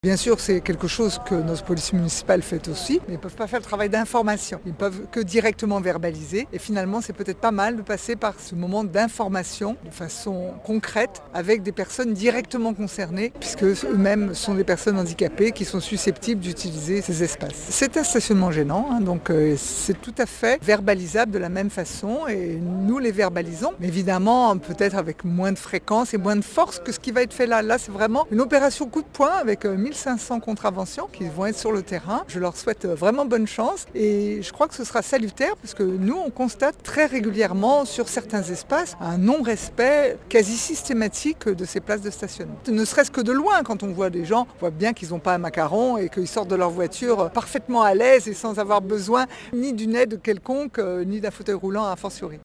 Bien sûr, c'est quelque chose que notre police municipale fait aussi, mais ils ne peuvent pas faire le travail d'information. Ils ne peuvent que directement verbaliser. Et finalement, c'est peut-être pas mal de passer par ce moment d'information de façon concrète avec des personnes directement concernées, puisque eux-mêmes sont des personnes handicapées qui sont susceptibles d'utiliser ces espaces. C'est un stationnement gênant, donc c'est tout à fait verbalisable de la même façon et nous les verbalisons. Mais évidemment, peut-être avec moins de fréquence et moins de force que ce qui va être fait là. Là, c'est vraiment une opération coup de poing avec 1500 contraventions qui vont être sur le terrain. Je leur souhaite vraiment bonne chance et je crois que ce sera salutaire parce que nous, on constate très régulièrement sur certains espaces un non-respect quasi systématique de ces places de stationnement. Ne serait-ce que de loin, quand on voit des gens, on voit bien qu'ils n'ont pas un macaron et qu'ils sortent de leur voiture parfaitement à l'aise et sans avoir besoin ni d'une aide quelconque, ni d'un fauteuil roulant a fortiori.